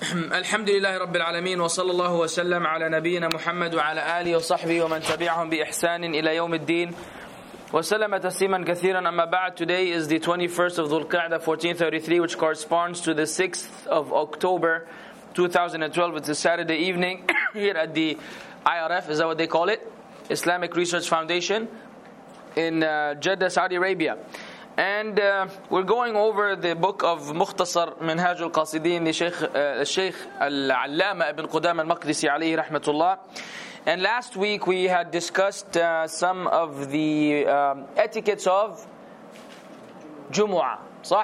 الحمد لله رب العالمين وصلى الله وسلم على نبينا محمد وعلى آله وصحبه ومن تبعهم بإحسان إلى يوم الدين وسلم تسليما كثيرا. أما بعد, today is the 21st of Dhul Qa'dah 1433, which corresponds to the 6th of October 2012. It's a Saturday evening here at the IRF, is that what they call it? Islamic Research Foundation in Jeddah, Saudi Arabia. And we're going over the book of Mukhtasar Minhaj al-Qasidin, the Sheikh Al-Allama Ibn Qudama al-Maqdisi alayhi rahmatullah. And last week we had discussed some of the etiquettes of Jumu'ah, صح?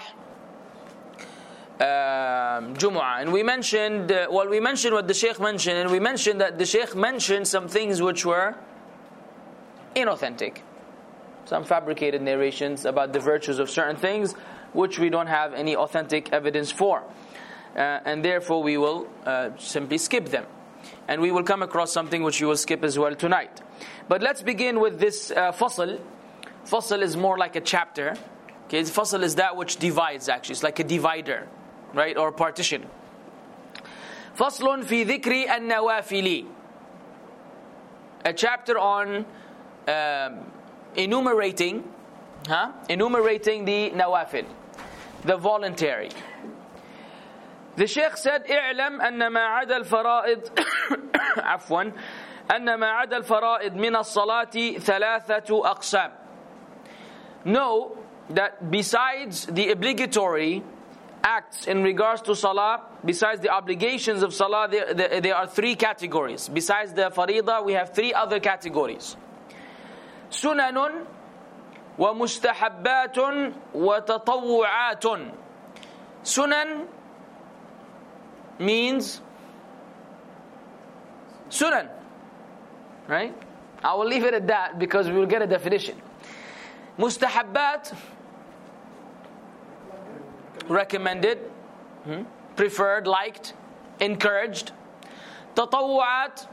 Jumu'ah. And we mentioned, we mentioned what the Sheikh mentioned, and we mentioned that the Sheikh mentioned some things which were inauthentic. Some fabricated narrations about the virtues of certain things which we don't have any authentic evidence for. And therefore we will simply skip them. And we will come across something which we will skip as well tonight. But let's begin with this fasl. Fasl is more like a chapter. Okay, fasl is that which divides actually. It's like a divider, right? Or partition. Faslun fi dhikri an-nawafili. A chapter on enumerating the nawafil, the voluntary. The Shaykh said, اعلم أن ما عدا الفرائض عفوا أن ما عدا الفرائض من الصلاة ثلاثة أقسام. Know that besides the obligatory acts in regards to salah, besides the obligations of salah, there are three categories. Besides the faridah, we have three other categories. سنن ومستحبات وتطوعات. Sunan means sunan, right? I will leave it at that because we will get a definition. Mustahabbat, recommended, preferred, liked, encouraged. Tatawu'at,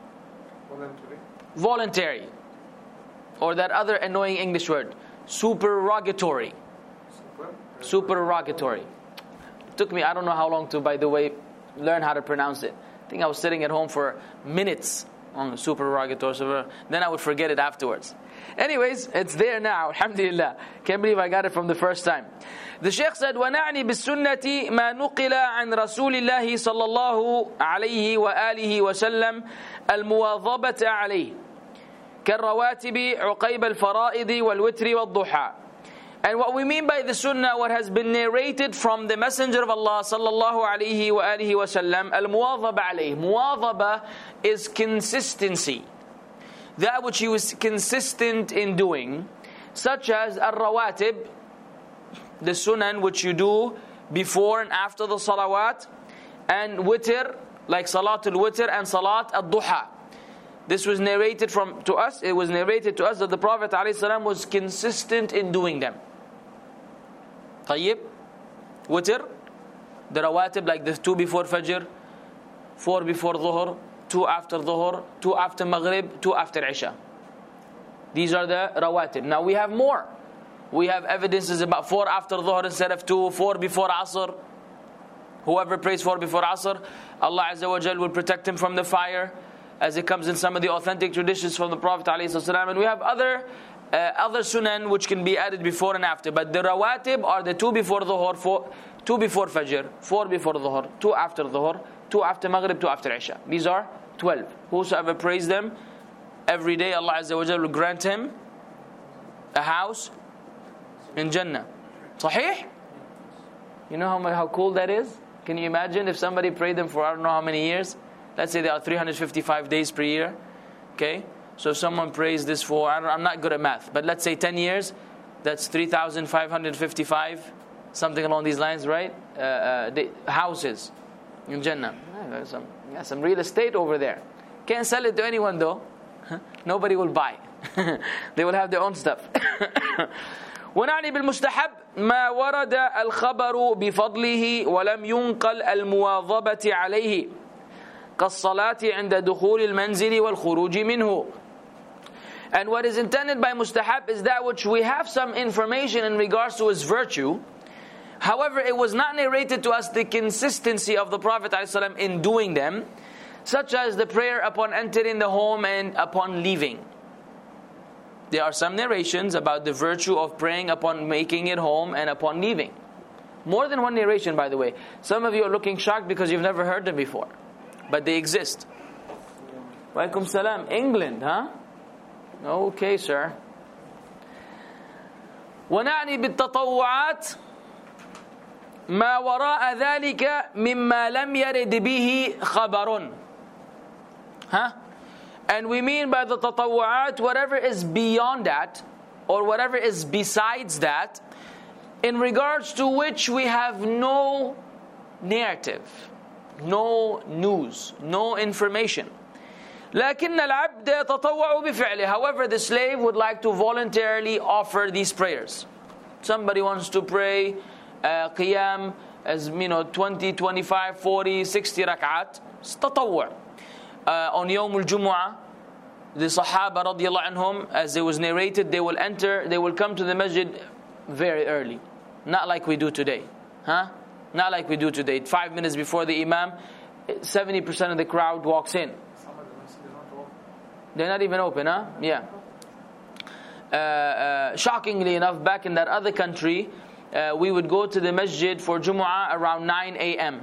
voluntary. Or that other annoying English word, supererogatory. Supererogatory. It took me, I don't know how long to, by the way, learn how to pronounce it. I think I was sitting at home for minutes on supererogatory. So then I would forget it afterwards. Anyways, it's there now. Alhamdulillah. Can't believe I got it from the first time. The Shaykh said, وَنَعْنِ بِالسُّنَّةِ مَا نُقِلَ عَنْ رَسُولِ اللَّهِ صَلَّى اللَّهُ عَلَيْهِ وَآلِهِ وَسَلَّمْ الْمُوَاظَبَةَ عَلَيْهِ كالرواتب عقيب الفرائض والوتر والضحى. And what we mean by the sunnah, what has been narrated from the Messenger of Allah sallallahu alayhi wa alihi wa sallam, al-muwadhaba alayh. Muwadhaba is consistency. That which he was consistent in doing, such as al-rawatib, the sunan which you do before and after the salawat, and witr, like salatul witr and salat al-duha. This was narrated to us. It was narrated to us that the Prophet ﷺ was consistent in doing them. Tayyib, witr, the rawatib, like the 2 before Fajr, 4 before Dhuhr, 2 after Dhuhr, 2 after Maghrib, 2 after Isha. These are the rawatib. Now we have more. We have evidences about 4 after Dhuhr instead of 2, 4 before Asr. Whoever prays 4 before Asr, Allah Azza wa Jal will protect him from the fire, as it comes in some of the authentic traditions from the Prophet ﷺ. And we have other sunan which can be added before and after. But the rawatib are the 2 before Dhuhr, 2 before Fajr, 4 before Dhuhr, 2 after Dhuhr, 2 after Maghrib, 2 after Isha. These are 12. Whosoever prays them every day, Allah Azza wa Jalla will grant him a house in Jannah. Sahih? You know how cool that is? Can you imagine if somebody prayed them for I don't know how many years? Let's say there are 355 days per year. Okay? So if someone prays this for, I'm not good at math, but let's say 10 years, that's 3,555, something along these lines, right? Houses in Jannah. Some real estate over there. Can't sell it to anyone though. Nobody will buy. They will have their own stuff. ونعني بالمستحب ما ورد الخبر بفضله ولم ينقل المواظبة عليه كالصلاة عند دخول المنزل والخروج منه. And what is intended by mustahab is that which we have some information in regards to its virtue, However, it was not narrated to us the consistency of the Prophet ﷺ in doing them, such as the prayer upon entering the home and upon leaving. There are some narrations about the virtue of praying upon making it home and upon leaving. More than one narration, by the way. Some of you are looking shocked because you've never heard them before. But they exist. Wa alaikum salam. England, huh? Okay, sir. وَنَعْنِي بِالتَّطَوُّعَاتِ مَا وَرَاءَ ذَلِكَ مِمَّا لَمْ يَرِدْ بِهِ خَبَرٌ. Huh? And we mean by the tatawu'at whatever is beyond that, or whatever is besides that, in regards to which we have no narrative, no news, no information. لكن العبد يتطوع بفعله. However, the slave would like to voluntarily offer these prayers. Somebody wants to pray qiyam as 20, 25, 40, 60 rak'at. It's tatawwu'. On Yawm al-Jumu'ah, the Sahaba radiyallahu anhum, as it was narrated, they will come to the masjid very early. Not like we do today. Huh? Not like we do today. 5 minutes before the Imam, 70% of the crowd walks in. They're not even open, huh? Yeah. Shockingly enough, back in that other country, we would go to the masjid for Jumu'ah around 9 a.m.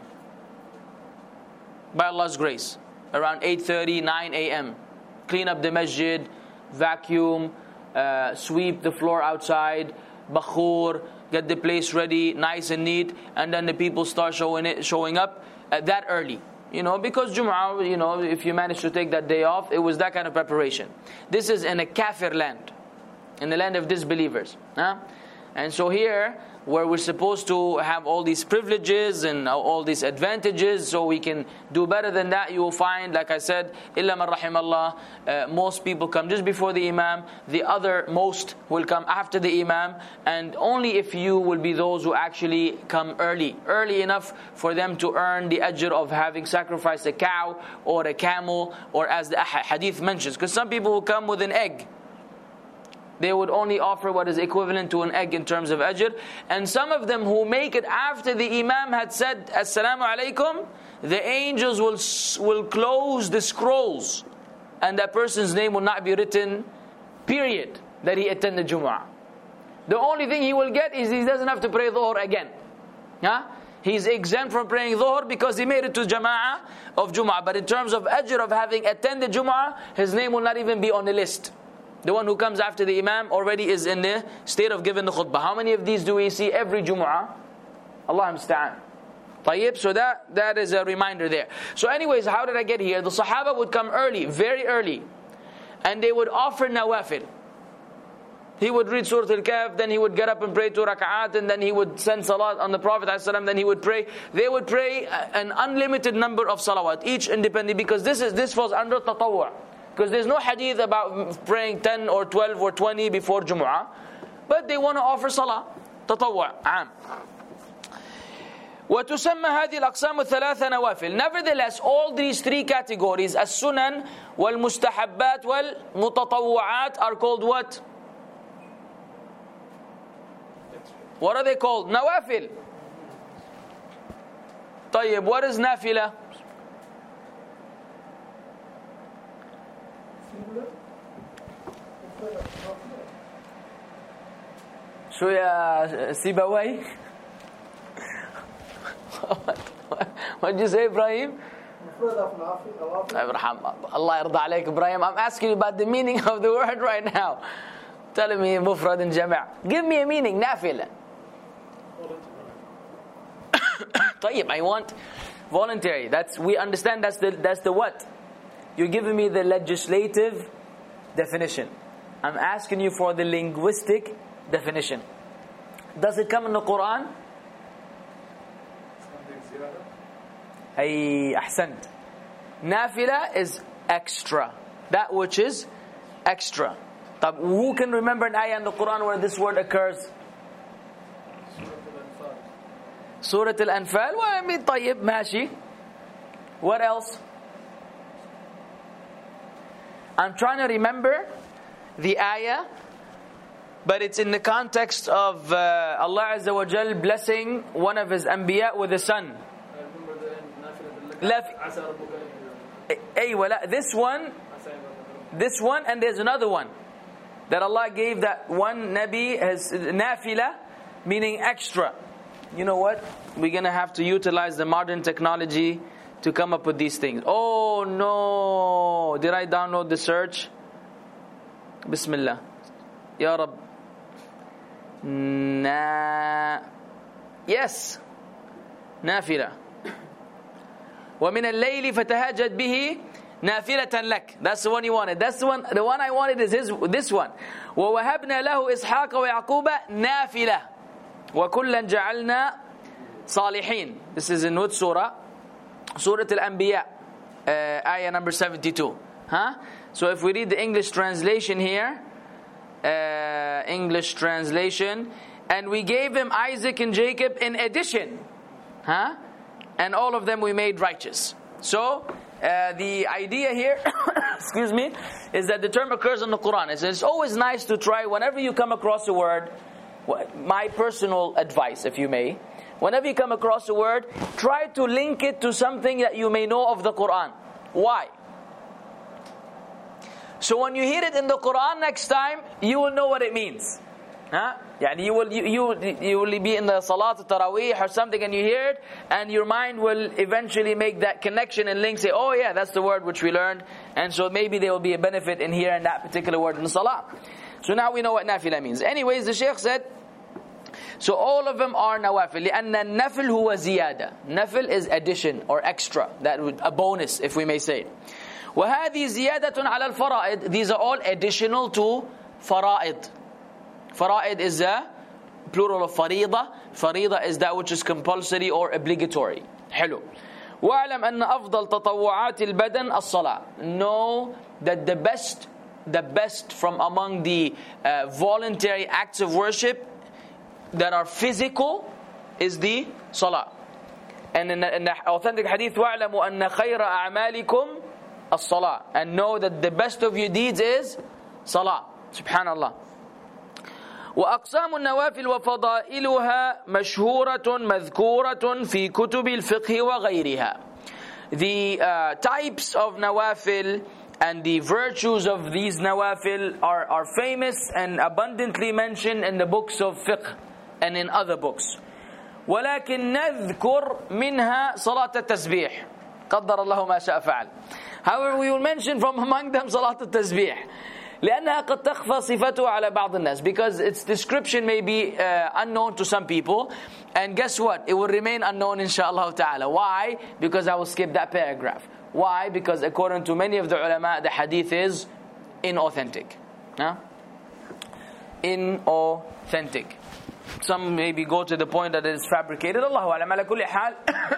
By Allah's grace. Around 8:30, 9 a.m. Clean up the masjid, vacuum, sweep the floor outside, bakhur, get the place ready, nice and neat, and then the people start showing up that early. Because Jumu'ah, if you manage to take that day off, it was that kind of preparation. This is in a kafir land, in the land of disbelievers. Huh? And so here, where we're supposed to have all these privileges and all these advantages, so we can do better than that, you will find, like I said, illa man rahimallah, most people come just before the Imam, the other most will come after the Imam, and only if you will be those who actually come early enough for them to earn the ajr of having sacrificed a cow or a camel, or as the hadith mentions, because some people will come with an egg. They would only offer what is equivalent to an egg in terms of ajr. And some of them who make it after the Imam had said, Assalamu alaikum, the angels will close the scrolls. And that person's name will not be written, period, that he attended Jumu'ah. The only thing he will get is he doesn't have to pray Dhuhr again. Huh? He's exempt from praying Dhuhr because he made it to Jama'ah of Jumu'ah. But in terms of ajr of having attended Jumu'ah, his name will not even be on the list. The one who comes after the Imam already is in the state of giving the khutbah. How many of these do we see every Jumu'ah? Allah musta'an. Tayyib, so that is a reminder there. So anyways, how did I get here? The Sahaba would come early, very early, and they would offer nawafil. He would read Surah Al-Kahf, then he would get up and pray 2 rak'at, and then he would send salat on the Prophet ﷺ, then he would pray. They would pray an unlimited number of salawat, each independently, because this falls under tatawwu'. Because there's no hadith about praying 10 or 12 or 20 before Jumu'ah. But they want to offer salah. تطوع عام. وتسمى هذه الأقسام الثلاثة نوافل. Nevertheless, all these three categories, السنن والمستحبات والمتطوعات, are called what? What are they called? Nawafil. طيب, what is nafila? شو يا سيبوي؟ What did you say, Ibrahim? Allah يرضى عليك, Ibrahim. I'm asking you about the meaning of the word right now. Telling me mufrad and jama'. Give me a meaning. Nafila. طيب, I want voluntary. We understand that's the what? You're giving me the legislative definition. I'm asking you for the linguistic definition. Does it come in the Quran? Ay, ahsant. Nafila is extra. That which is extra. Who can remember an ayah in the Quran where this word occurs? Surah Al-Anfal. Well, I mean, طيب, ماشي. What else? I'm trying to remember the ayah but it's in the context of Allah Azza wa Jal blessing one of His Anbiya with a son. This one, and there's another one that Allah gave that one Nabi as nafila, meaning extra. You know what? We're going to have to utilize the modern technology to come up with these things. Oh no! Did I download the search? Bismillah. Ya Rab. Yes. Nafila. وَمِنَ اللَّيْلِ فَتَهَجَّدْ بِهِ نَافِلَةً لَكَ. That's the one you wanted. That's the one. The one I wanted is this one. وَوَهَبْنَا لَهُ إِسْحَاقَ وَيَعْقُوبَ نَافِلَةً وَكُلًّا جَعَلْنَا صَالِحِينَ. This is in what surah? Surah Al-Anbiya, ayah number 72. So if we read the English translation here, English translation, and we gave him Isaac and Jacob in addition, and all of them we made righteous. So the idea here, excuse me, is that the term occurs in the Quran. It's always nice to try, whenever you come across a word, my personal advice, if you may, whenever you come across a word, try to link it to something that you may know of the Quran. Why? So when you hear it in the Quran next time, you will know what it means. Yani you will be in the Salat al-Taraweeh or something and you hear it, and your mind will eventually make that connection and link, say, oh yeah, that's the word which we learned, and so maybe there will be a benefit in hearing that particular word in the Salah. So now we know what nafila means. Anyways, the Shaykh said, so all of them are nawafil. لأن النفل هو زيادة. Nafil is addition or extra, that would a bonus, if we may say. وهذه زيادة على الفرائض. These are all additional to fara'id. Fara'id is a plural of farida. Farida is that which is compulsory or obligatory. حلو. وَاعْلَمْ أَنَّ أَفْضَلْ تَطَوُّعَاتِ الْبَدَنِ الصَّلَاةِ. Know that the best from among the voluntary acts of worship that are physical is the salah. And in the authentic hadith, وَاعْلَمُوا أَنَّ خَيْرَ أَعْمَالِكُمْ الصَّلَاةِ. And know that the best of your deeds is salah. Subhanallah. وأقسام النوافل وفضائلها مشهورة مذكورة في كتب الفقه وغيرها. The types of nawafil and the virtues of these nawafil are famous and abundantly mentioned in the books of fiqh and in other books. ولكن نذكر منها صلاة التسبيح. قدر الله ما شاء فعل. However, we will mention from among them صلاة التسبيح. لأنها قد تخفى صفته على بعض الناس, because its description may be unknown to some people, and guess what, it will remain unknown inshallah ta'ala. Why? Because I will skip that paragraph. Why? Because according to many of the ulama, the hadith is inauthentic. Inauthentic. Some maybe go to the point that it is fabricated. Allahu a'lam. Ala kulli hal.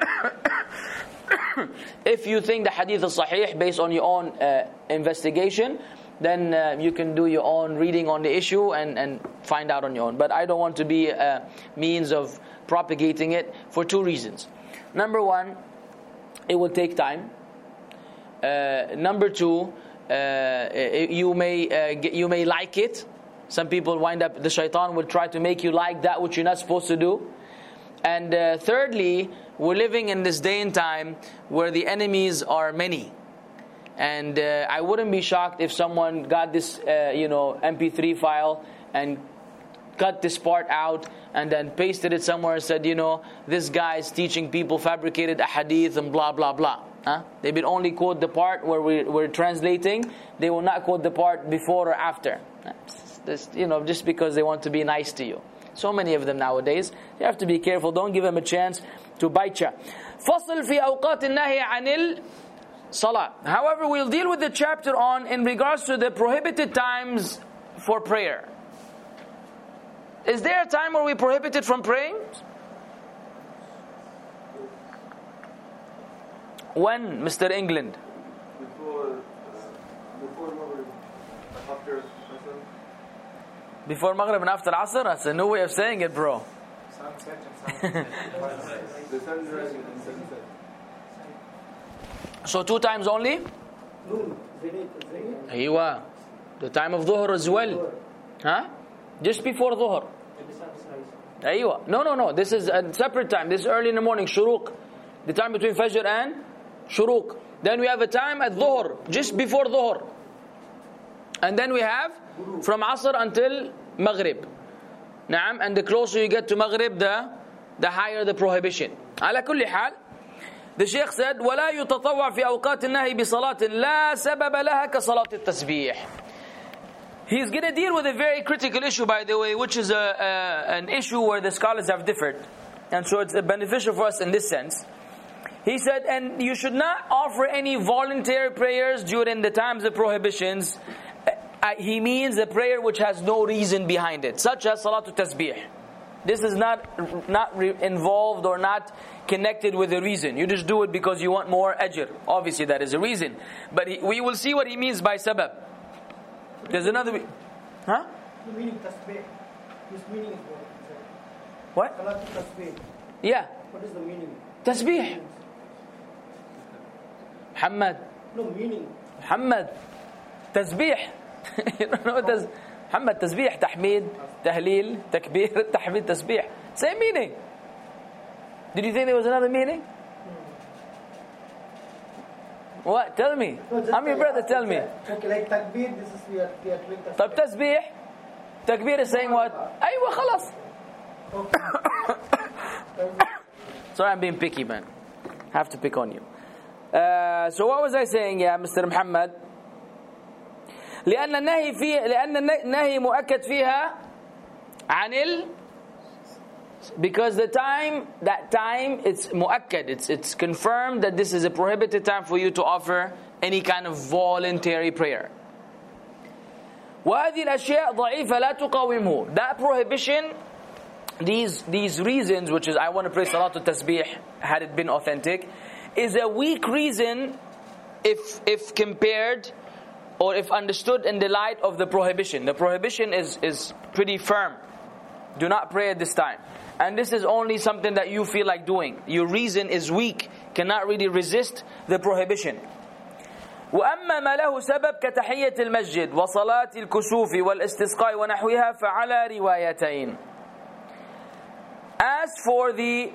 If you think the hadith is sahih based on your own investigation, then you can do your own reading on the issue and find out on your own. But I don't want to be a means of propagating it for two reasons. Number one, it will take time. Number two, you may like it. Some people wind up, the shaitan will try to make you like that which you're not supposed to do. And thirdly, we're living in this day and time where the enemies are many. And I wouldn't be shocked if someone got this MP3 file and cut this part out and then pasted it somewhere and said, this guy is teaching people fabricated ahadith and blah blah blah. They will only quote the part where we're translating. They will not quote the part before or after. Just because they want to be nice to you. So many of them nowadays. You have to be careful. Don't give them a chance to bite you. فصل في أوقات النهي عن Salah. However, we'll deal with the chapter in regards to the prohibited times for prayer. Is there a time where we prohibited from praying? When, Mr. England? Before Maghrib, after Asr. Before Maghrib and after Asr? That's a new way of saying it, bro. Sunset and sunset. The sun rising and sunset. So 2 times only? Noon. Aywa. The time of Dhuhr as well. Just before Dhuhr. Aywa. No. This is a separate time. This is early in the morning, Shuruq. The time between Fajr and Shuruq. Then we have a time at Dhuhr, just before Dhuhr. And then we have from Asr until Maghrib. Naam. And the closer you get to Maghrib, the higher the prohibition. على كل حال, the Shaykh said, وَلَا يُتَطَوَّعْ فِي أَوْقَاتِ النَّهِي بِصَلَاةٍ لَا سَبَبَ لَهَا كَصَلَاةِ التَّسْبِيحِ. He's going to deal with a very critical issue, by the way, which is an issue where the scholars have differed. And so it's beneficial for us in this sense. He said, and you should not offer any voluntary prayers during the times of prohibitions. He means a prayer which has no reason behind it, such as Salatul Tasbih. This is not involved or not connected with a reason. You just do it because you want more ajr. Obviously that is a reason. But we will see what he means by sabab. There's another... Huh? The meaning tasbih. His meaning is what? Salatul tasbih. Yeah. What is the meaning? Tasbih. Muhammad. No meaning. Muhammad. Tasbih. You don't know what does... Muhammad, tasbih, tahmid, tahleel, takbir, tahmid, tasbih. Same meaning. Did you think there was another meaning? What? Tell me. No, I'm your brother, tell me. Okay, like takbir, this is we are doing tasbih. طب tasbih? Takbir is saying what? أيوة خلاص. Sorry, I'm being picky, man. I have to pick on you. So what was I saying, yeah, Mr. Muhammad? لأن النهي مؤكد فيها عن because that time it's مؤكد, it's confirmed that this is a prohibited time for you to offer any kind of voluntary prayer. وهذه الأشياء ضعيفة لا تقاومه. That prohibition, these reasons, which is I want to pray Salatul Tasbih had it been authentic, is a weak reason if compared or if understood in the light of the prohibition. The prohibition is pretty firm. Do not pray at this time. And this is only something that you feel like doing. Your reason is weak, cannot really resist the prohibition. وأما ما له سبب كتحية المسجد وصلاة الكسوف والاستسقاء ونحوها فعلى روايتين. As for the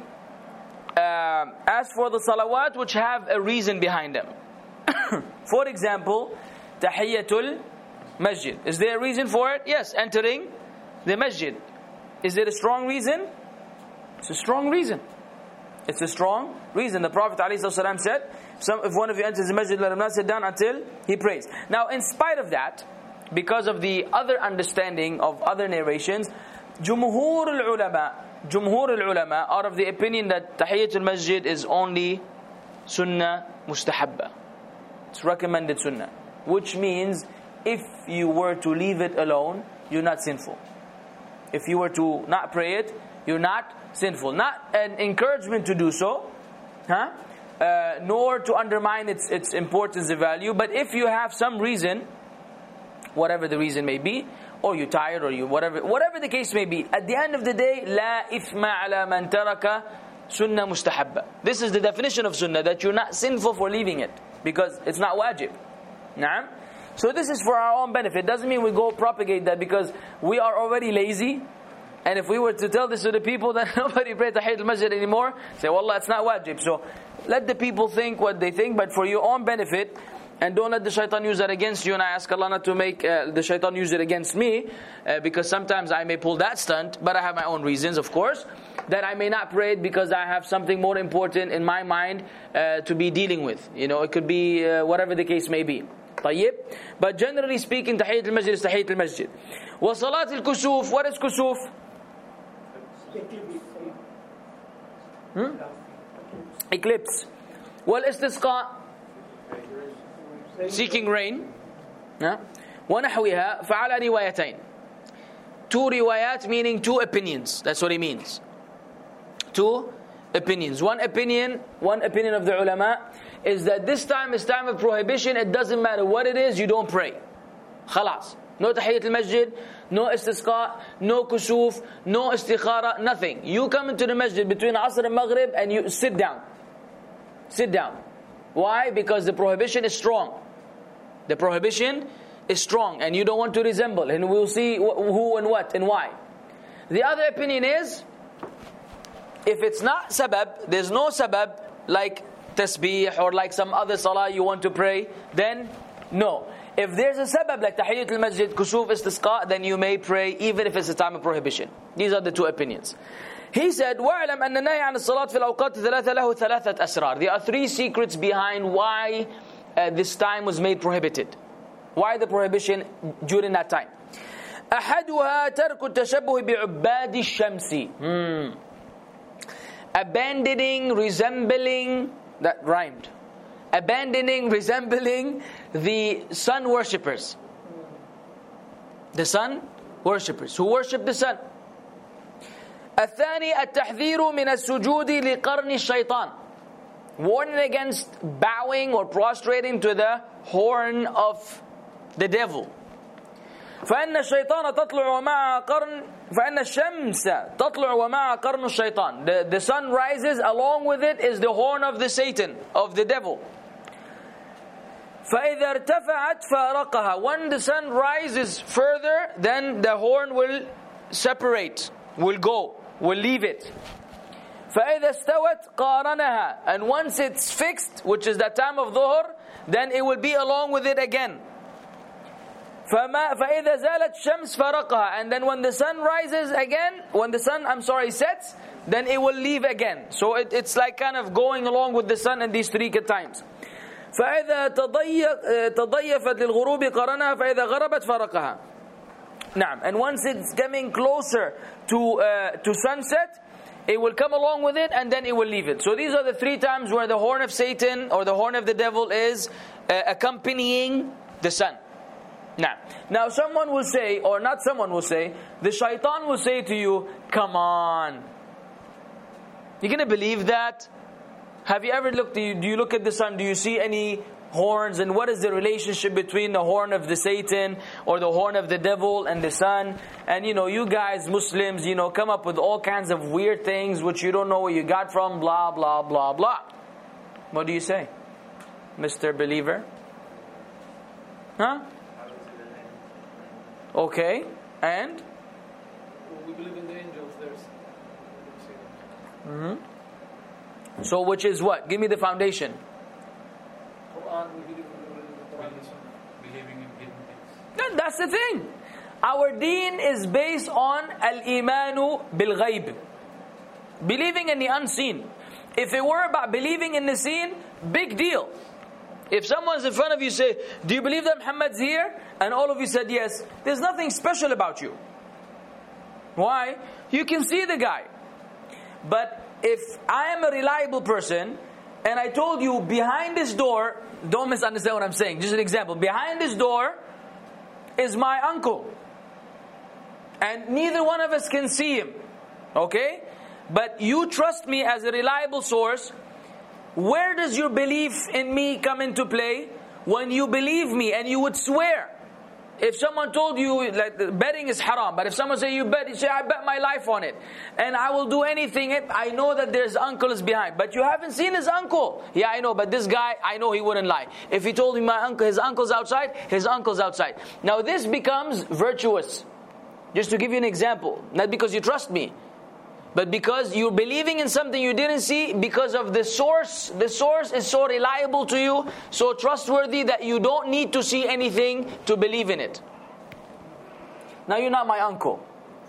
salawat which have a reason behind them. For example, Tahiyatul Masjid. Is there a reason for it? Yes, entering the masjid. Is it a strong reason? It's a strong reason. It's a strong reason. The Prophet ﷺ said, if one of you enters the masjid, let him not sit down until he prays. Now, in spite of that, because of the other understanding of other narrations, Jumhur al-ulama are of the opinion that Tahiyatul Masjid is only Sunnah Mustahabba. It's recommended Sunnah. Which means, if you were to leave it alone, you're not sinful. If you were to not pray it, you're not sinful. Not an encouragement to do so, nor to undermine its importance and value. But if you have some reason, whatever the reason may be, or you're tired, or you whatever the case may be, at the end of the day, لا إثم على من ترك سنة مستحبة. This is the definition of sunnah, that you're not sinful for leaving it, because it's not wajib. Naam? So this is for our own benefit. Doesn't mean we go propagate that because we are already lazy. And if we were to tell this to the people, that nobody pray Tahiyatul Masjid anymore, say, wallah, it's not wajib. So let the people think what they think, but for your own benefit, and don't let the shaitan use that against you. And I ask Allah not to make the shaitan use it against me, because sometimes I may pull that stunt, but I have my own reasons, of course, that I may not pray it because I have something more important in my mind to be dealing with. You know, it could be whatever the case may be. طيب. But generally speaking, Tahiyatul Masjid is Tahiyatul Masjid. وصلاة الكسوف, what is kusuf? Eclipse. والاستسقاء, seeking rain. ونحوها فعلى روايتين. Two riwayat, meaning two opinions. That's what he means. Two opinions. One opinion of the ulama is that this time is time of prohibition. It doesn't matter what it is, you don't pray. Khalas. No Tahiyatul Masjid, no istisqa, no kusuf, no istikhara, nothing. You come into the masjid between Asr and Maghrib and you sit down. Sit down. Why? Because the prohibition is strong. The prohibition is strong and you don't want to resemble, and we'll see who and what and why. The other opinion is, if it's not sabab, there's no sabab like tasbih or like some other salah you want to pray, then no. If there's a sabab like tahiyyat al-masjid, kusuf, istisqa, then you may pray even if it's a time of prohibition. These are the two opinions. He said, وَاعْلَمْ أَنَّ النَّهْيَ عَنِ الصَّلَاةِ فِي الْأَوْقَاتِ الثَّلَاثَةِ لَهُ ثَلَاثَةَ أَسْرَارٍ. There are three secrets behind why this time was made prohibited. Why the prohibition during that time? أَحَدُهَا تَرْكُ التَّشَبُّهِ بِعُبَّادِ الشَّمْسِ. Abandoning, resembling, that rhymed. Abandoning, resembling the sun worshippers. The sun worshippers who worship the sun. الثاني التحذير من السجود لقرن الشيطان. Warning against bowing or prostrating to the horn of the devil. فإن الشيطان تطلع ومع قرن فإن الشمس تطلع ومع قرن الشيطان. The sun rises, along with it is the horn of the Satan, of the devil. فإذا ارتفعت فارقها. When the sun rises further, then the horn will separate, will go, will leave it. فإذا استوت قارنها. And once it's fixed, which is the time of dhuhr, then it will be along with it again. فإذا زالت الشمس فرقها. And then when the sun rises again, when the sun, sets, then it will leave again. So it's like kind of going along with the sun in these three times. فإذا تضيفت للغروب قرنها فإذا غربت فرقها. نعم. And once it's coming closer to sunset, it will come along with it and then it will leave it. So these are the three times where the horn of Satan or the horn of the devil is accompanying the sun. Now someone will say, or not someone will say, the shaitan will say to you, come on. You're going to believe that? Have you ever looked, do you look at the sun, do you see any horns? And what is the relationship between the horn of the Satan or the horn of the devil and the sun? And you guys, Muslims, come up with all kinds of weird things which you don't know where you got from, blah, blah, blah, blah. What do you say, Mr. Believer? Huh? Okay, and? We believe in the angels, So which is what? Give me the foundation. Quran, we believe in the Quran. Believing in hidden things. No, that's the thing. Our deen is based on al-imanu bil-ghayb. Believing in the unseen. If it were about believing in the seen, big deal. If someone's in front of you say, do you believe that Muhammad's here? And all of you said yes. There's nothing special about you. Why? You can see the guy. But if I am a reliable person, and I told you behind this door, don't misunderstand what I'm saying, just an example. Behind this door is my uncle. And neither one of us can see him. Okay? But you trust me as a reliable source. Where does your belief in me come into play? When you believe me and you would swear. If someone told you, like, betting is haram, but if someone say you bet, you say, I bet my life on it, and I will do anything, I know that there's uncles behind, but you haven't seen his uncle. Yeah, I know, but this guy, I know he wouldn't lie. If he told me his uncle's outside, his uncle's outside. Now this becomes virtuous. Just to give you an example, not because you trust me, but because you're believing in something you didn't see, because of the source. The source is so reliable to you, so trustworthy that you don't need to see anything to believe in it. Now you're not my uncle.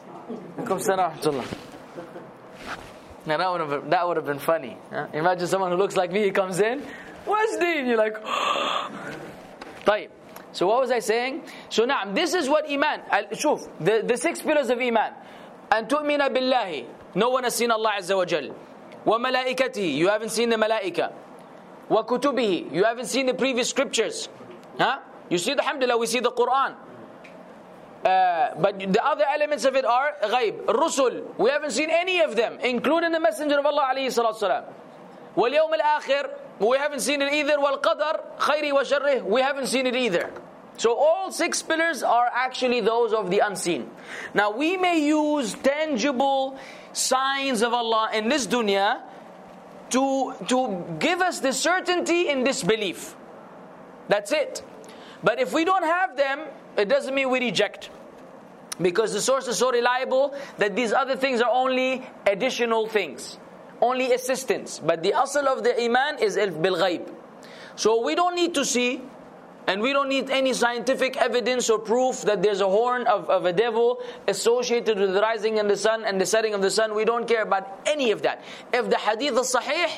Now that would have been funny. Huh? Imagine someone who looks like me, he comes in, what's deen? You're like, طيب. So what was I saying? So now, this is what Iman. Shuf, the 6 pillars of Iman. أن تؤمن بالله. No one has seen Allah Azza wa Jal. وملائكته. You haven't seen the malaika. وكتبه. You haven't seen the previous scriptures. Huh? You see the alhamdulillah, we see the Quran. But the other elements of it are ghaib. Rusul. We haven't seen any of them, including the Messenger of Allah alayhi salatu salam. واليوم الآخر. We haven't seen it either. والقدر خيره وشره. We haven't seen it either. So all 6 pillars are actually those of the unseen. Now we may use tangible signs of Allah in this dunya to give us the certainty in this belief. That's it. But if we don't have them, it doesn't mean we reject. Because the source is so reliable that these other things are only additional things, only assistance. But the asl of the iman is bil ghaib. So we don't need to see, and we don't need any scientific evidence or proof that there's a horn of a devil associated with the rising of the sun and the setting of the sun. We don't care about any of that. If the hadith is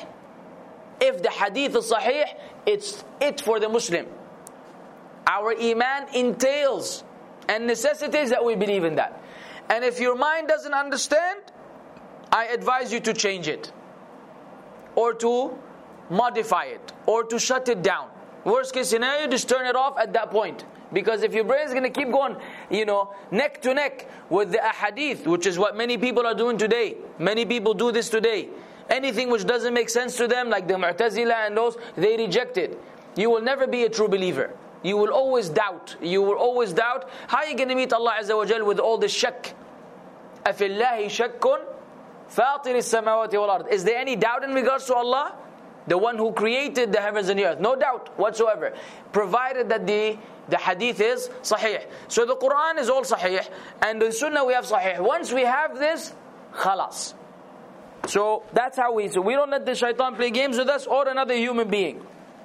sahih, it's it for the Muslim. Our iman entails and necessitates that we believe in that. And if your mind doesn't understand, I advise you to change it, or to modify it, or to shut it down. Worst case scenario, just turn it off at that point. Because if your brain is going to keep going, neck to neck with the ahadith, which is what many people are doing today. Many people do this today. Anything which doesn't make sense to them, like the Mu'tazila and those, they reject it. You will never be a true believer. You will always doubt. How are you going to meet Allah Azza wa Jal with all the shak? أَفِي اللَّهِ شَكٌّ فَاطِرِ السَّمَاوَاتِ وَالْأَرْضِ. Is there any doubt in regards to Allah? The one who created the heavens and the earth. No doubt whatsoever. Provided that the hadith is sahih. So the Quran is all sahih. And the Sunnah we have sahih. Once we have this, khalas. So that's how we don't let the shaitan play games with us or another human being.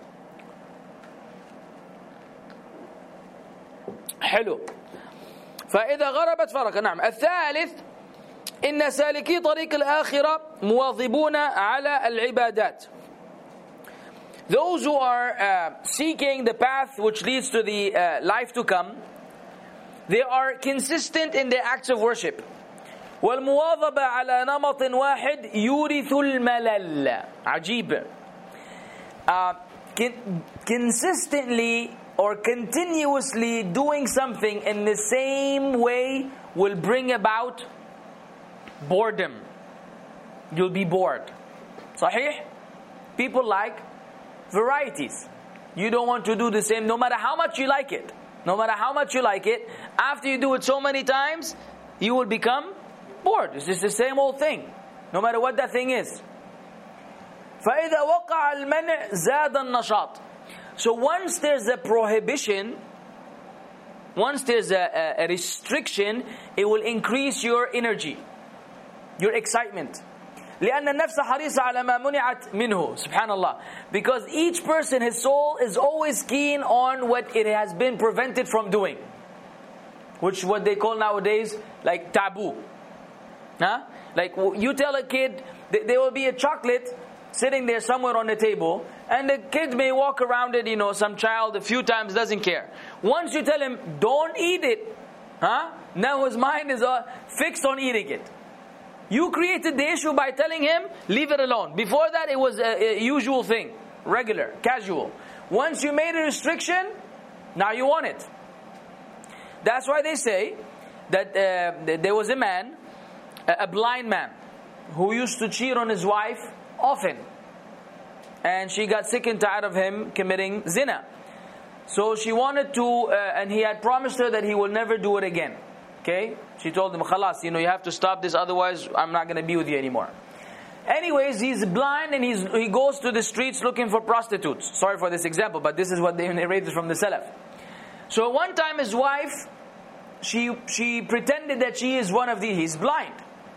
حلو. فإذا غربت فرق. نعم. الثالث إن سالكي طريق الآخرة مواظبون على العبادات. Those who are seeking the path which leads to the life to come, they are consistent in their acts of worship. والمواظبة على نمط واحد يورث الملل. عجيب. Consistently or continuously doing something in the same way will bring about boredom. You'll be bored. Sahih? People like varieties. You don't want to do the same, no matter how much you like it. After you do it so many times, you will become bored. It's just the same old thing, no matter what that thing is. فَإِذَا وَقَعَ الْمَنْعِ زَادَ النَّشَاطِ. So once there's a prohibition, once there's a restriction, it will increase your energy, your excitement. لأن النفس حريصة على ما منعت منه. Subhanallah. Because each person, his soul is always keen on what it has been prevented from doing, which what they call nowadays like taboo. Like you tell a kid there will be a chocolate sitting there somewhere on the table, and the kid may walk around it, some child a few times doesn't care. Once you tell him don't eat it, now his mind is fixed on eating it. You created the issue by telling him leave it alone. Before that it was a usual thing, regular, casual. Once you made a restriction, now you want it. That's why they say that there was a man, a blind man, who used to cheat on his wife often, and she got sick and tired of him committing zina. So she wanted to, and he had promised her that he will never do it again. Okay? She told him, khalas, you have to stop this, otherwise I'm not going to be with you anymore. Anyways, he's blind and he goes to the streets looking for prostitutes. Sorry for this example, but this is what they narrated from the Salaf. So one time his wife, she pretended that she is one of these. He's blind.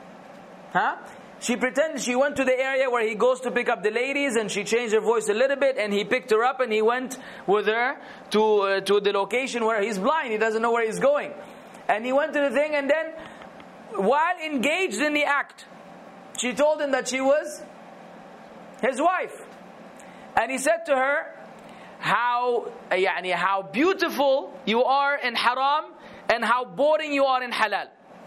She pretended she went to the area where he goes to pick up the ladies, and she changed her voice a little bit, and he picked her up and he went with her to the location where he's blind. He doesn't know where he's going. And he went to the thing, and then while engaged in the act, she told him that she was his wife. And he said to her, how beautiful you are in haram and how boring you are in halal.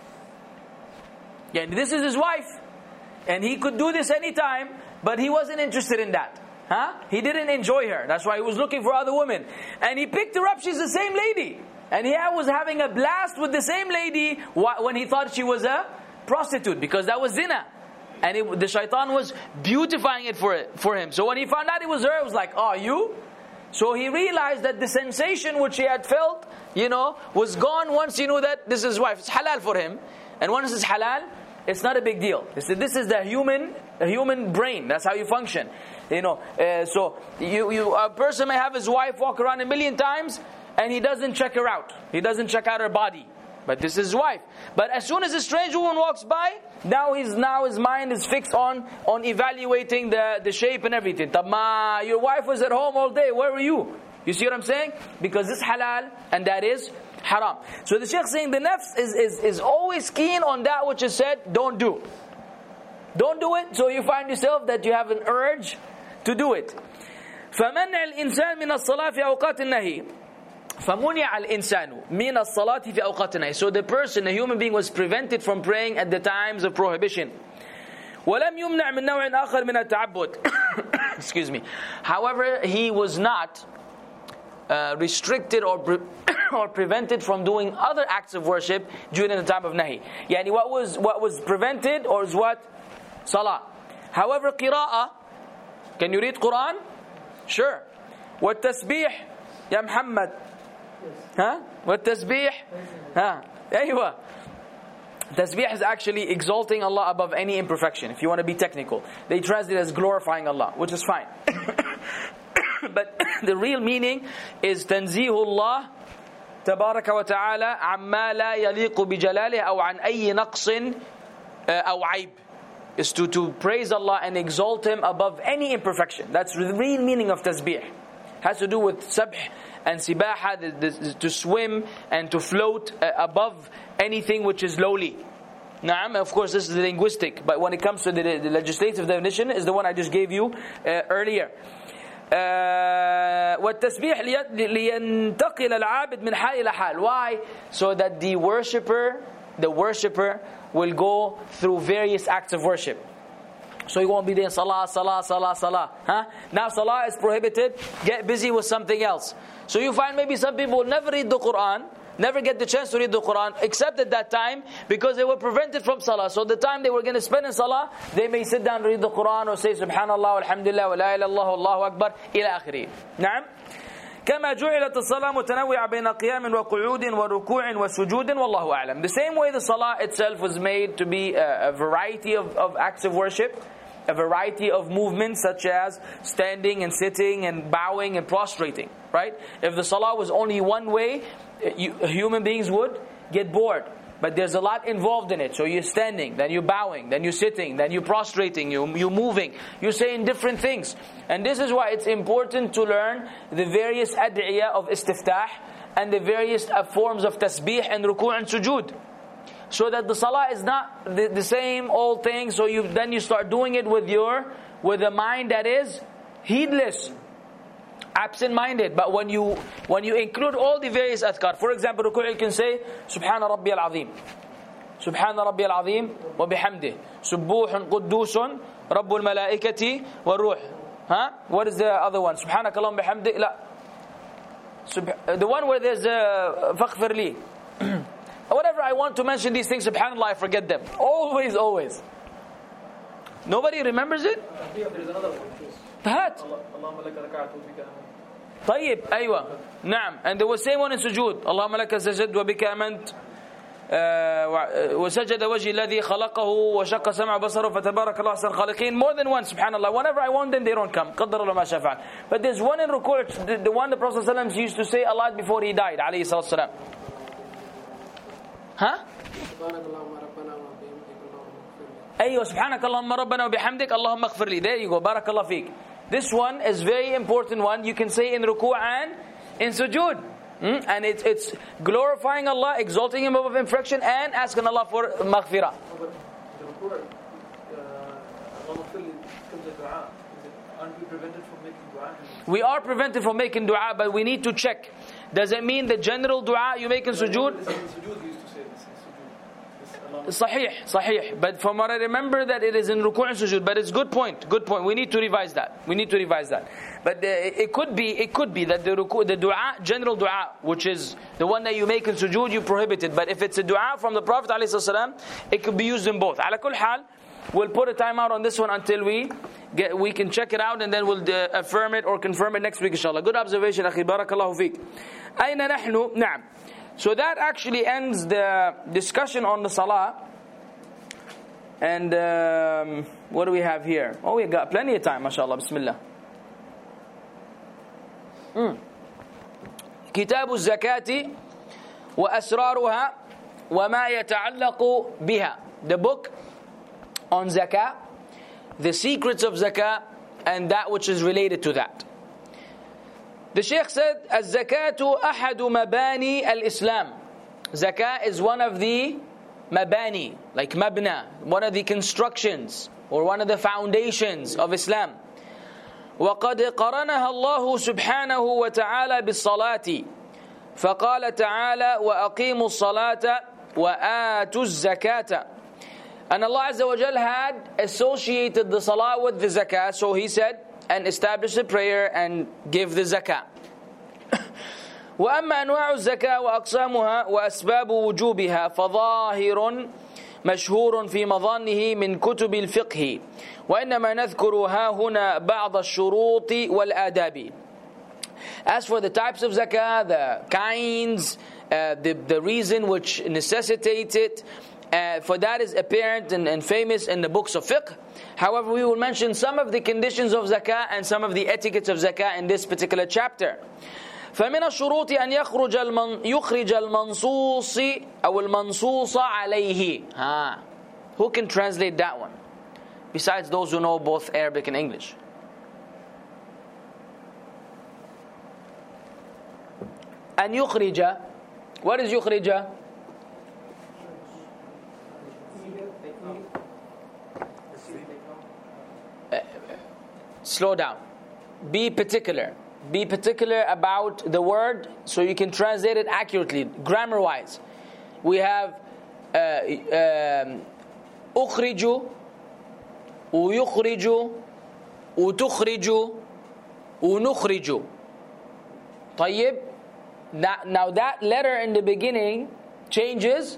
This is his wife. And he could do this anytime, but he wasn't interested in that. He didn't enjoy her. That's why he was looking for other women. And he picked her up, she's the same lady. And he was having a blast with the same lady when he thought she was a prostitute, because that was zina. And the shaitan was beautifying it for him. So when he found out it was her, it was like, oh, you? So he realized that the sensation which he had felt, was gone once he knew that this is his wife. It's halal for him. And once it's halal, it's not a big deal. This is the human brain. That's how you function. So a person may have his wife walk around a million times, and he doesn't check her out. He doesn't check out her body. But this is his wife. But as soon as a strange woman walks by, now his mind is fixed on evaluating the shape and everything. Tamma, your wife was at home all day. Where were you? You see what I'm saying? Because this is halal and that is haram. So the Shaykh saying the nafs is always keen on that which is said, don't do. Don't do it, so you find yourself that you have an urge to do it. فَمَنْعَ الْإِنسَانِ مِنَ الصَّلَاةِ فِي أَوْقَاتِ النَّهِي فَمُنِعَ الْإِنسَانُ مِنَ الصَّلَاةِ فِي أَوْقَاتِ النَّهِي. So the person, the human being, was prevented from praying at the times of prohibition. وَلَمْ يُمْنَعْ مِنْ نَوْعٍ آخَرٍ مِنَ التَّعَبُّدِ. Excuse me. However, he was not restricted or prevented from doing other acts of worship during the time of nahi. Yani what was prevented or is what? Salah. However, qira'ah, can you read Quran? Sure. What tasbih? Ya Muhammad. Huh? What tasbih? Huh? Aywa. Tasbih is actually exalting Allah above any imperfection. If you want to be technical, they translate it as glorifying Allah, which is fine. But the real meaning is tanzihullah تبارك وتعالى عما لا يليق بجلاله أو عن أي نقص أو عيب. Is to praise Allah and exalt Him above any imperfection. That's the real meaning of tasbih. Has to do with sabh and sibaha, to swim and to float above anything which is lowly. Naam, of course this is linguistic, but when it comes to the legislative definition is the one I just gave you earlier. والتسبيح لينتقل العابد من حال إلى حال. Why? So that the worshipper will go through various acts of worship. So you won't be doing salah. Huh? Now salah is prohibited. Get busy with something else. So you find maybe some people never read the Quran, never get the chance to read the Quran, except at that time because they were prevented from salah. So the time they were going to spend in salah, they may sit down and read the Quran or say Subhanallah, Alhamdulillah, wa la ilaha illallah, Allahu Akbar, ila akhirih. Naam. كما جعلت الصلاة متنوعة بين قيام وقعود وركوع وسجود والله أعلم. The same way the salah itself was made to be a variety of acts of worship, a variety of movements such as standing and sitting and bowing and prostrating, right? If the salah was only one way, human beings would get bored. But there's a lot involved in it. So you're standing, then you're bowing, then you're sitting, then you're prostrating, you're moving, you're saying different things. And this is why it's important to learn the various ad'iyah of istiftah and the various forms of tasbih and ruku' and sujood. So that the salah is not the same old thing. So then you start doing it with a mind that is heedless, absent-minded. But when you include all the various adhkar, for example, ruku' you can say Subhana Rabbi al-Azim, Subhana Rabbi al-Azim wa bihamdih, Subbuhun Quddusun Rabbul Malaikati wa Ruh. Huh? What is the other one? Subhanaka Allahumma bihamdih. La. The one where there's faghfir li. Whenever I want to mention these things, subhanallah, I forget them. Always. Nobody remembers it? There's another one. هات. اللهم لك ركعت وبك آمنت. طيب أيوة نعم. And there was same one in sujood. اللهم لك سجدت وبك آمنت. وسجد وجهي الذي خلقه وشق سمع بصره فتبارك الله أحسن الخالقين. More than one, subhanallah. Whenever I want them, they don't come. قدر الله ما شاء فعل. But there's one in ruku', the one the Prophet ﷺ used to say a lot before he died, عليه الصلاة والسلام. Huh? أيوة سبحانك اللهم ربنا وبحمدك اللهم اغفر لي. There you go. بارك الله فيك. This one is very important one. You can say in ruku' and in sujood. And it's glorifying Allah, exalting Him above imperfection, and asking Allah for maghfirah. Aren't we prevented from making dua? We are prevented from making dua, but we need to check. Does it mean the general dua you make in sujood? In sujood we used to say this. In sujood. Sahih. But from what I remember that it is in ruku' and sujood. But it's good point. We need to revise that. But it could be that the dua, general dua, which is the one that you make in sujood, you prohibit it. But if it's a dua from the Prophet ﷺ, it could be used in both. Ala kull hal, we'll put a time out on this one until we can check it out, and then we'll affirm it or confirm it next week, inshallah. Good observation, akhi. Barakallahu feek. Ayna nahnu? Na'am. So that actually ends the discussion on the salah. And what do we have here? Oh, we got plenty of time, mashallah. Bismillah. كتاب الزكاة وأسرارها وما يتعلق بها. The book on zakah, the secrets of zakah, and that which is related to that. The Shaykh said, الزكاة أحد مباني الإسلام. Zakah is one of the mabani, like mabna, one of the constructions or one of the foundations of Islam. وقد قرنها الله سبحانه وتعالى بالصلاة فقال تعالى وأقيموا الصلاة وآتوا الزكاة. And Allah Azza wa Jal had associated the salah with the zakah, so He said, and establish the prayer and give the zakah. وأما أنواع الزكاة وأقسامها وأسباب وجوبها فظاهر مشهور في مظانه من كتب الفقه وإنما نذكر ها هنا بعض الشروط والآداب. As for the types of zakah, the kinds, the reason which necessitates it, for that is apparent and famous in the books of fiqh. However, we will mention some of the conditions of zakah and some of the etiquettes of zakah in this particular chapter. فمن الشروط أن يخرج المنصوص أو المنصوص عليه. Who can translate that one? Besides those who know both Arabic and English. أن يخرج. What is يخرج? Slow down. Be particular. Be particular about the word so you can translate it accurately, grammar-wise. We have أخرج ويخرج وتخرج ونخرج. طيب. Now that letter in the beginning changes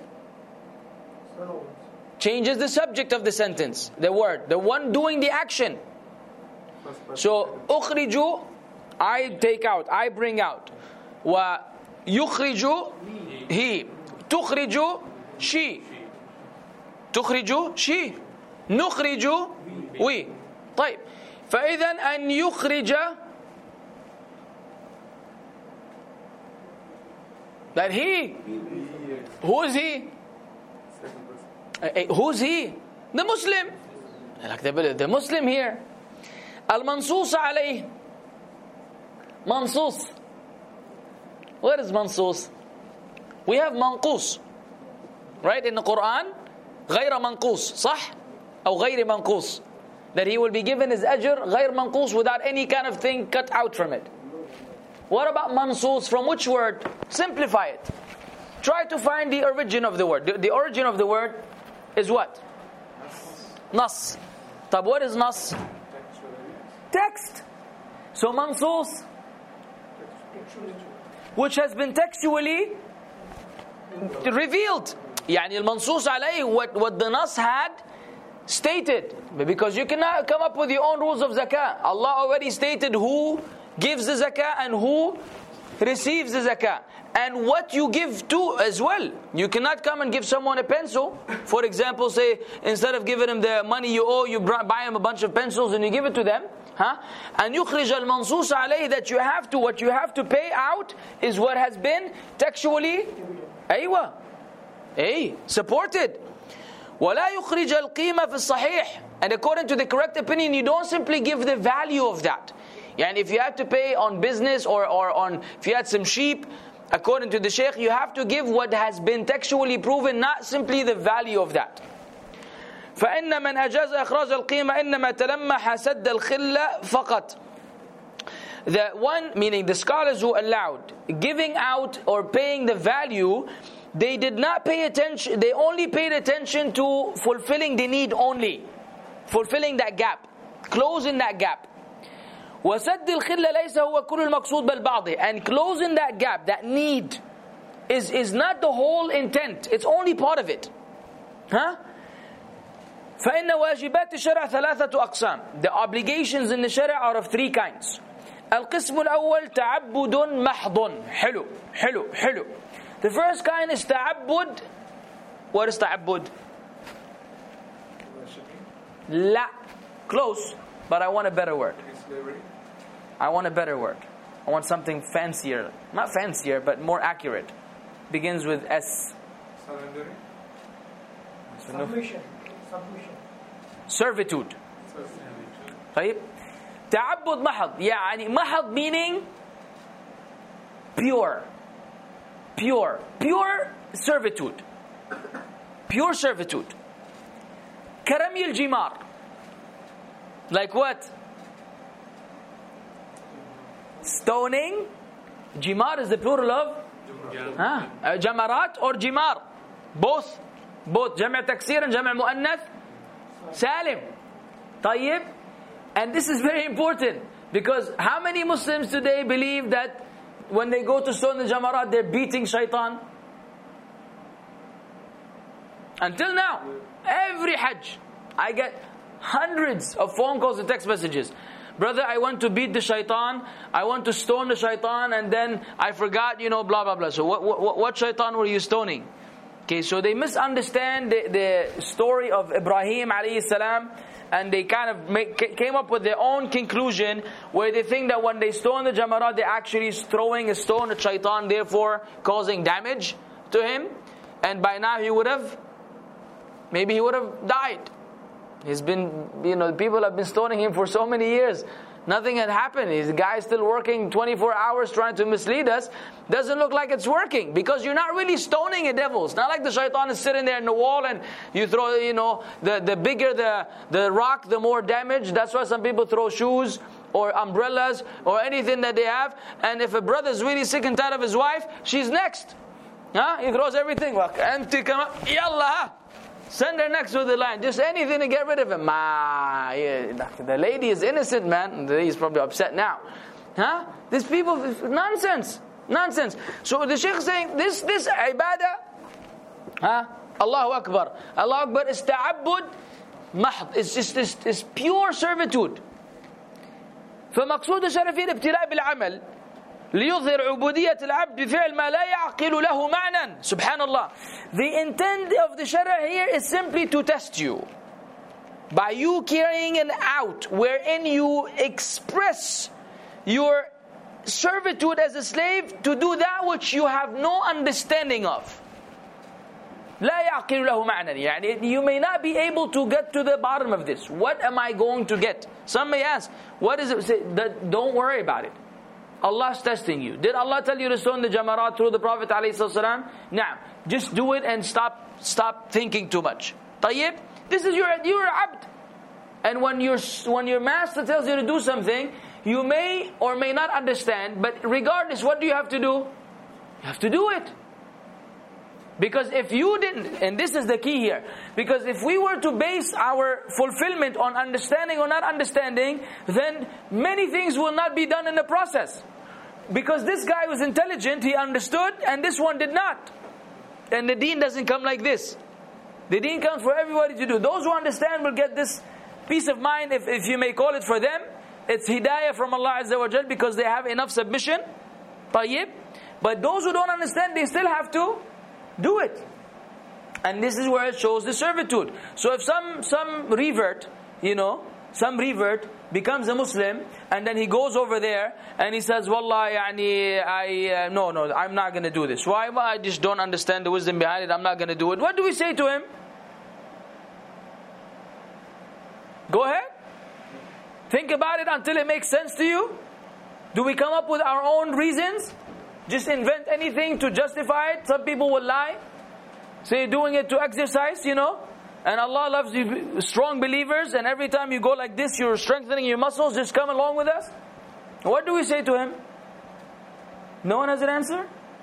the subject of the sentence, the word, the one doing the action. So أخرج, I take out, I bring out. ويخرج, he. تخرج, she. تخرج, she. نخرج, we. طيب. فإذا أن يخرج, that he. Who is he? Who's he? The Muslim. Like the Muslim here. المنصوص عليه. منصوص. What is منصوص? We have منقوص. Right, in the Quran, غير منقوص, صح? أو غير منقوص. That he will be given his ajr غير منقوص without any kind of thing cut out from it. What about منصوص? From which word? Simplify it. Try to find the origin of the word. The origin of the word is what? Nas. طب what is nas? Text. So منصوص, which has been textually revealed. يعني المنصوص عليه, what the nas had stated. Because you cannot come up with your own rules of zakah. Allah already stated who gives the zakah and who receives the zakah, and what you give to as well. You cannot come and give someone a pencil, for example, say instead of giving him the money you owe, you buy him a bunch of pencils and you give it to them. And يخرج المنصوص عليه, that you have to, what you have to pay out is what has been textually supported. ولا يخرج القيمة في الصحيح. And according to the correct opinion, you don't simply give the value of that. And if you have to pay on business or on, if you had some sheep, according to the Shaykh, you have to give what has been textually proven, not simply the value of that. فإن من أجاز إخراج القيمة إنما تلمح سد الخلة فقط. The one, meaning the scholars who allowed giving out or paying the value, they did not pay attention, they only paid attention to fulfilling the need only. Fulfilling that gap. Closing that gap. وسد الخلة ليس هو كل المقصود بل بعضه. And closing that gap, that need, is not the whole intent. It's only part of it. فإن واجبات الشرع ثلاثة أقسام. The obligations in the Sharia are of three kinds. القسم الأول تعبد محض. حلو. The first kind is تعبد. What is تعبد? لا. Close, but I want a better word. I want a better word. I want something fancier. Not fancier, but more accurate. Begins with S. Surrendering. Submission. Servitude. طيب. تعبد محض. يعني محض meaning pure. Pure servitude. Pure servitude. كرمي الجمار. Like what? Stoning. Jimar is the plural of jamarat or jimar. Both. جمع تكسير and جمع مؤنث سالم. طيب. And this is very important because how many Muslims today believe that when they go to stone the jamarat they're beating shaitan? Until now, every Hajj, I get hundreds of phone calls and text messages. Brother, I want to beat the shaitan, I want to stone the shaitan, and then I forgot, blah, blah, blah. So what shaitan were you stoning? Okay, so they misunderstand the story of Ibrahim alayhi salam, and they kind of came up with their own conclusion where they think that when they stone the jamarat, they're actually throwing a stone at shaitan, therefore causing damage to him. And by now he would have died. He's been, people have been stoning him for so many years. Nothing had happened. This guy is still working 24 hours trying to mislead us. Doesn't look like it's working because you're not really stoning a devil. It's not like the shaitan is sitting there in the wall and you throw, the bigger the rock, the more damage. That's why some people throw shoes or umbrellas or anything that they have. And if a brother is really sick and tired of his wife, she's next. He throws everything. Empty, come up. Yallah. Send her next with the line. Just anything to get rid of him. The lady is innocent, man. The lady is probably upset now. These people, nonsense. So the Shaykh is saying, this ibadah, Allahu Akbar. Allahu Akbar is ta'abbud mahd. It's just it's pure servitude. فمقصود الشرع فيه الابتلاء بالعمل ليظهر عبودية العبد بفعل ما لا يعقل له معنى. Subhanallah. The intent of the Sharia here is simply to test you. By you carrying an out wherein you express your servitude as a slave to do that which you have no understanding of. لا يعقل له معنى. يعني you may not be able to get to the bottom of this. What am I going to get? Some may ask, what is it? Say, don't worry about it. Allah's testing you. Did Allah tell you to stone the jamarat through the Prophet ﷺ? Now, just do it and stop thinking too much. Tayyib, this is your abd. And when your master tells you to do something, you may or may not understand, but regardless, what do you have to do? You have to do it. Because if you didn't, and this is the key here, because if we were to base our fulfillment on understanding or not understanding, then many things will not be done in the process. Because this guy was intelligent, he understood, and this one did not. And the deen doesn't come like this. The deen comes for everybody to do. Those who understand will get this peace of mind, if you may call it for them. It's hidayah from Allah Azza wa Jal because they have enough submission. Tayyib. But those who don't understand, they still have to do it. And this is where it shows the servitude. So if some revert, becomes a Muslim, and then he goes over there and he says, Wallah, no, I'm not going to do this. Why? Well, I just don't understand the wisdom behind it. I'm not going to do it. What do we say to him? Go ahead. Think about it until it makes sense to you. Do we come up with our own reasons? Just invent anything to justify it? Some people will lie. Say doing it to exercise, And Allah loves you, strong believers, and every time you go like this, you're strengthening your muscles. Just come along with us. What do we say to him? No one has an answer?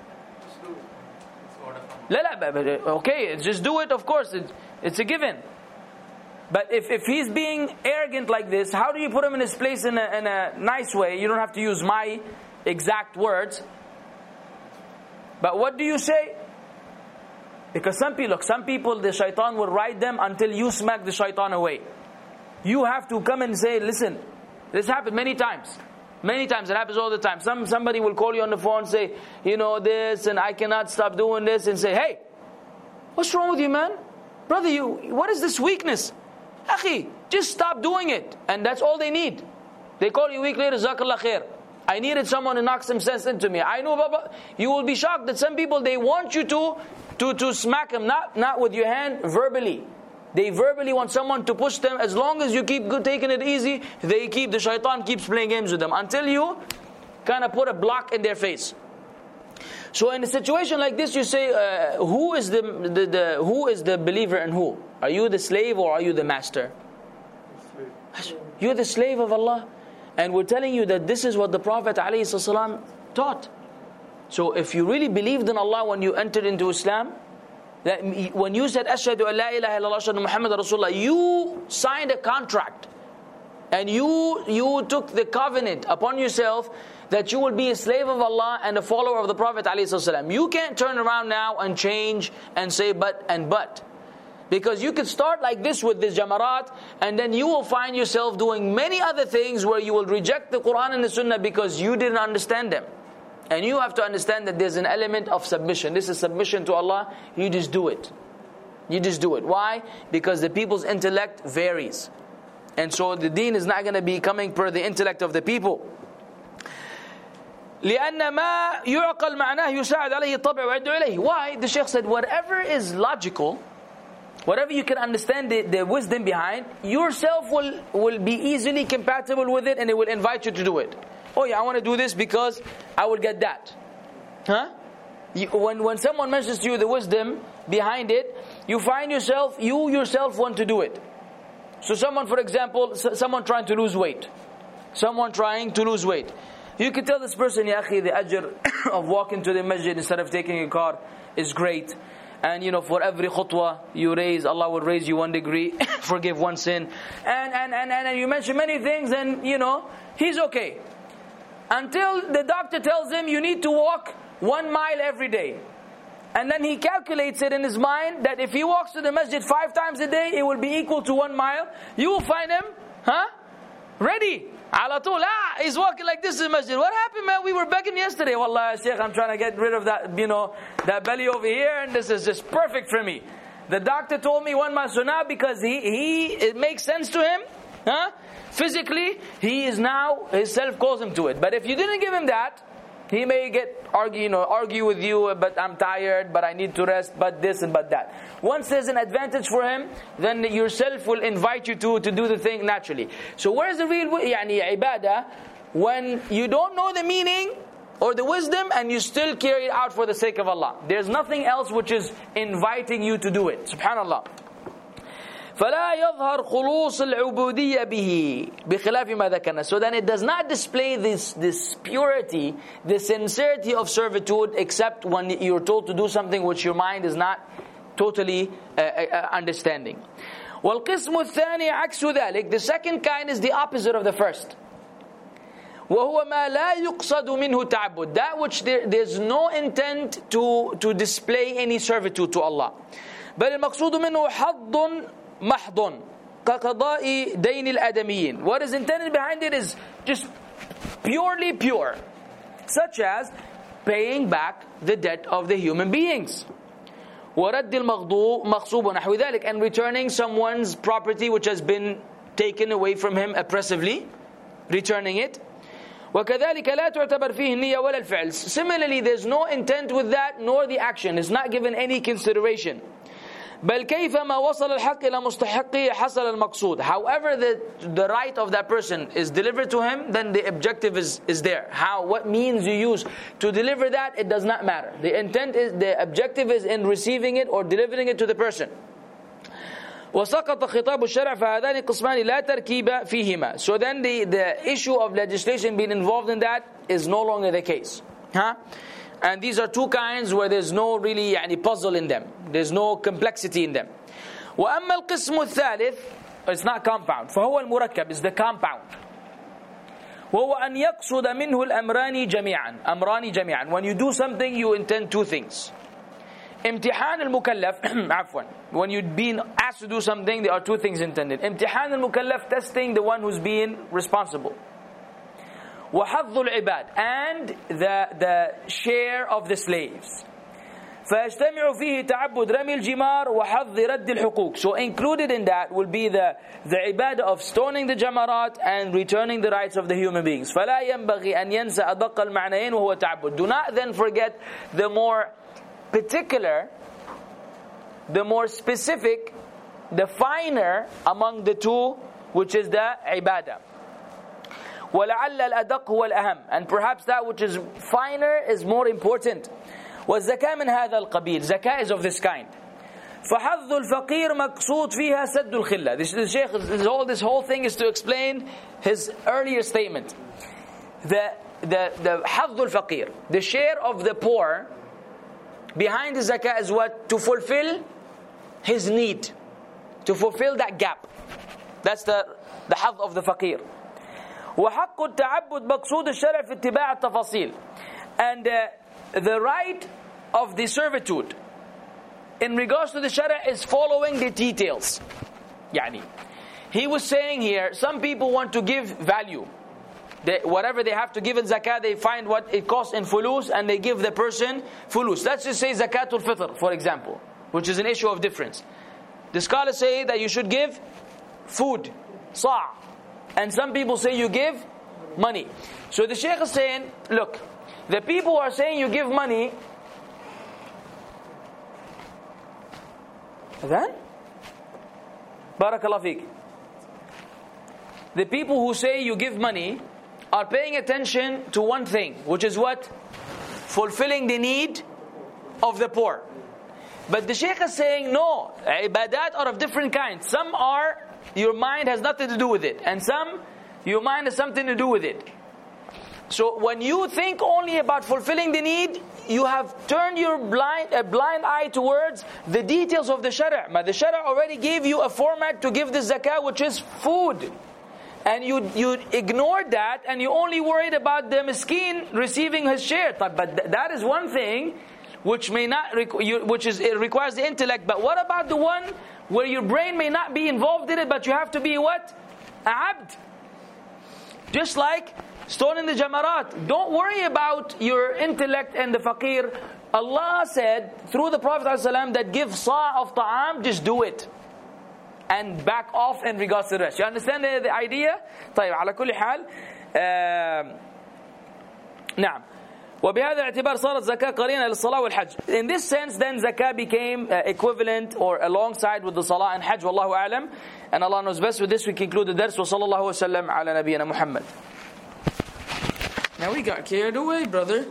Okay, just do it, of course. It's a given. But if he's being arrogant like this, how do you put him in his place in a nice way? You don't have to use my exact words. But what do you say? Because some people, the shaitan will ride them until you smack the shaitan away. You have to come and say, listen, this happened many times. Many times, it happens all the time. Somebody will call you on the phone and say, this, and I cannot stop doing this, and say, hey, what's wrong with you, man? Brother, what is this weakness? Akhi, just stop doing it. And that's all they need. They call you weak later, Jazakallah khair. I needed someone to knock some sense into me. I know, Baba. You will be shocked that some people, they want you to smack them, not with your hand, verbally. They verbally want someone to push them. As long as you keep taking it easy, the shaitan keeps playing games with them until you kind of put a block in their face. So in a situation like this, you say, who is the believer and who? Are you the slave or are you the master? Slave. You're the slave of Allah. And we're telling you that this is what the Prophet ﷺ taught. So if you really believed in Allah when you entered into Islam, that when you said, Ashhadu an la ilaha illallah, Ashhadu Muhammad Rasulullah, you signed a contract. And you took the covenant upon yourself that you will be a slave of Allah and a follower of the Prophet ﷺ. You can't turn around now and change and say but and but. Because you could start like this with this jamarat, and then you will find yourself doing many other things where you will reject the Quran and the Sunnah because you didn't understand them. And you have to understand that there's an element of submission. This is submission to Allah. You just do it. You just do it. Why? Because the people's intellect varies. And so the deen is not going to be coming per the intellect of the people. لأن ما يعقل معناه يساعد عليه الطبع ويدعو إليه. Why? The Shaykh said, whatever is logical, whatever you can understand the wisdom behind, yourself will be easily compatible with it, and it will invite you to do it. Oh yeah, I want to do this because I will get that. Huh? When someone mentions to you the wisdom behind it, you find yourself want to do it. So someone, for example, someone trying to lose weight. You could tell this person, Ya akhi, the ajr of walking to the masjid instead of taking a car is great. And for every khutwa you raise, Allah will raise you 1 degree, forgive one sin. And you mention many things, and he's okay. Until the doctor tells him you need to walk 1 mile every day. And then he calculates it in his mind that if he walks to the masjid 5 times a day, it will be equal to 1 mile. You will find him, ready. Ala tul, he's walking like this in the masjid. What happened, man? We were begging yesterday. Wallah, Shaykh, I'm trying to get rid of that, that belly over here, and this is just perfect for me. The doctor told me 1 mile. So now, because it makes sense to him, physically, he is now, his self calls him to it. But if you didn't give him that, he may argue with you, but I'm tired, but I need to rest, but this and but that. Once there's an advantage for him, then yourself will invite you to do the thing naturally. So where's the real ibadah? When you don't know the meaning or the wisdom and you still carry it out for the sake of Allah. There's nothing else which is inviting you to do it. Subhanallah. فَلَا يَظْهَرْ خُلُوصِ الْعُبُودِيَّ بِهِ بِخِلَافِ مَا ذَكَرْنَا. So then it does not display this purity, the sincerity of servitude, except when you're told to do something which your mind is not totally understanding. وَالْقِسْمُ الثَّانِي عَكْسُ ذَلك. The second kind is the opposite of the first. وَهُوَ مَا لَا يُقْصَدُ مِنْهُ تَعَبُّدْ. That which there's no intent to display any servitude to Allah. بَلِ الْمَقْصُودُ مِنْهُ حَظٌّ محض كقضاء دين الآدميين. What is intended behind it is just purely pure, such as paying back the debt of the human beings. ورد المغضوب مغصوب نحو ذلك, and returning someone's property which has been taken away from him oppressively, returning it. وكذلك لا تعتبر فيه النية ولا الفعل. Similarly, there's no intent with that, nor the action. It's not given any consideration. بل كيفما وصل الحق إلى مستحقه حصل المقصود. However the right of that person is delivered to him, then the objective is there. What means you use to deliver that, it does not matter. The objective is in receiving it or delivering it to the person. وسقط خطاب الشرع فهذان قسمان لا تركيب فيهما. So then the issue of legislation being involved in that is no longer the case. And these are two kinds where there's no really puzzle in them. There's no complexity in them. وأما القسم الثالث, it's not compound. فهو المركب is the compound. وهو أن يقصد منه الأمران جميعا. أمران جميعا. When you do something, you intend 2 things. امتحان المكلف عفوا. When you're being asked to do something, there are 2 things intended. امتحان المكلف, testing the one who's being responsible. وحظ العباد, and the share of the slaves. فيجتمع فيه تعبد رمي الجمار وحظ رد الحقوق. So included in that will be the ibadah of stoning the jamarat and returning the rights of the human beings. فلا ينبغي أن ينسى أدق المعنيين وهو تعبد. Do not then forget the more particular, the more specific, the finer among the two, which is the ibadah. وَلَعَلَّ الْأَدَقُ هُوَ الْأَهَمُ. And perhaps that which is finer is more important. وَالزَّكَاةُ مِنْ هَذَا الْقَبِيلِ. Zakah is of this kind. فَحَظُّ الْفَقِيرِ مَقْصُودٌ فِيهَا سَدُّ الْخِلَّةِ. This whole thing is to explain his earlier statement. The حَظُّ الْفَقِيرِ, the share of the poor behind the zakah is what? To fulfill his need. To fulfill that gap. That's the حظ of the faqir. وحق التعبد مقصود الشرع في اتباع التفاصيل. And the right of the servitude in regards to the Sharia is following the details. Yani, he was saying here, some people want to give value. Whatever they have to give in zakah, they find what it costs in fulus and they give the person fulus. Let's just say zakatul fitr, for example, which is an issue of difference. The scholars say that you should give food, sa'. And some people say you give money. So the Shaykh is saying, look, the people who are saying you give money, then Barakallah fiqh. The people who say you give money are paying attention to one thing, which is what? Fulfilling the need of the poor. But the Shaykh is saying, no, ibadat are of different kinds. Some are, your mind has nothing to do with it. And some, your mind has something to do with it. So when you think only about fulfilling the need, you have turned your blind eye towards the details of the Shara'. But the Shara' already gave you a format to give the zakah, which is food. And you ignored that, and you only worried about the miskin receiving his share. But that is one thing which may not, it requires the intellect. But what about the one where your brain may not be involved in it, but you have to be what? A abd. Just like stoning the jamarat. Don't worry about your intellect and the faqir. Allah said through the Prophet ﷺ that give sa' of ta'am, just do it. And back off in regards to the rest. You understand the idea? طيب على كل حال نعم. وبهذا الاعتبار صارت زكاة قرينة للصلاة والحج. In this sense, then zakah became equivalent or alongside with the salah and hajj. Wallahu a'lam. And Allah knows best. With this we conclude the dars. وصلى الله وسلم على نبينا محمد. Now we got carried away, brother.